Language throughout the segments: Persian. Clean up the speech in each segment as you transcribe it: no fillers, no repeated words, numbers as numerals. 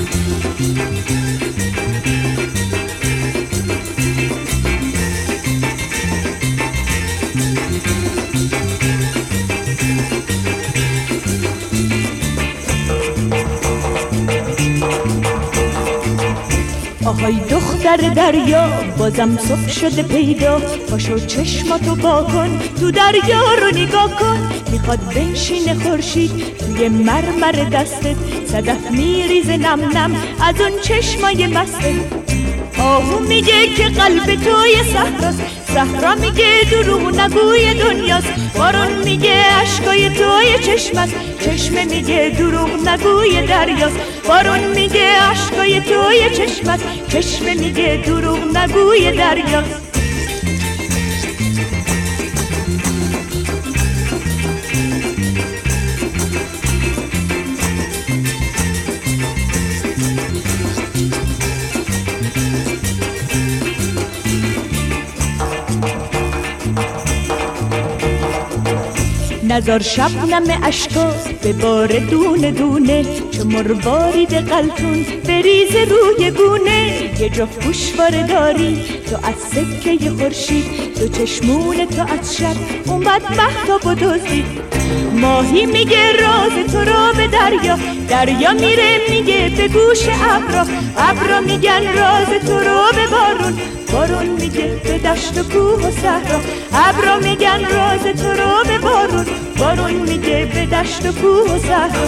آهای دختر دریا بازم صبح شده پیدا، پاشو چشماتو وا کن تو دریا رو نگاه کن. میخواد بنشینه خورشید توی مرمر دستت، صدف میریزه نم نم از اون چشمای مستت. آهو میگه که قلب توی صحراست، صحرا میگه دروغ نگوی دنیاست. بارون میگه اشکای توی چشمت، چشمه میگه دروغ نگوی دریاست. بارون میگه اشکای توی چشمت، چشمه میگه دروغ نگوی دریاست. نزار شبنم اشکا به بار دونه دونه، چو مروارید قلتون بریز روی گونه. یه جفت گوشواره داری تو از سکه خورشید، دو چشمون تو از شب اون بد مهتاب و دزدید. ماهی میگه راز تو را به دریا، دریا میره میگه به گوش ابرا، ابرا میگن راز تو رو به بارون، بارون میگه به دشت و کوه و صحرا. ابرا میگن راز تو رو به بارون، بارون میگه به دشت و کوه و صحرا.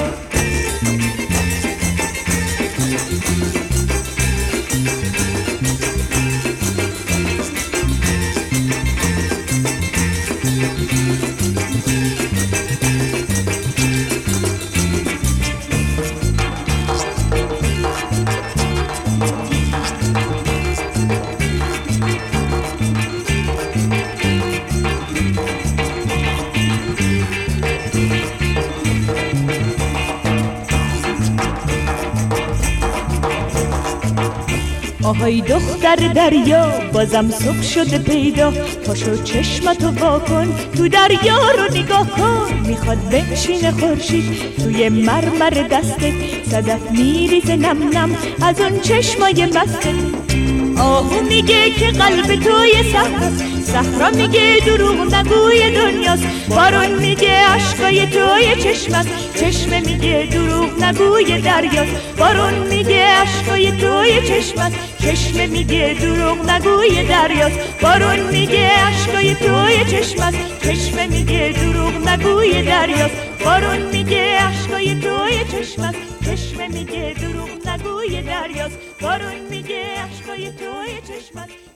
آهای دختر دریا بازم صبح شده پیدا، پاشو چشمتو وا کن تو دریا رو نگاه کن. میخواد بنشینه خورشید توی مرمر دستت، صدف میریزه نم نم از اون چشمای مستت. آهو میگه که قلب توی صحراست، صحرا میگه دروغ نگوی دنیاست. بارون میگه اشکای توی چشمت، چشمه میگه دروغ نگوی دریاست. بارون میگه اشکای توی چشمت، چشمه میگه دروغ نگوی دریاست. بارون میگه اشکای توی چشمت، چشمه میگه دروغ نگوی دریاست. بارون میگه اشکای توی چشمت، چشمه میگه دروغ نگوی دریاست. بارون میگه اشکای توی چشمت.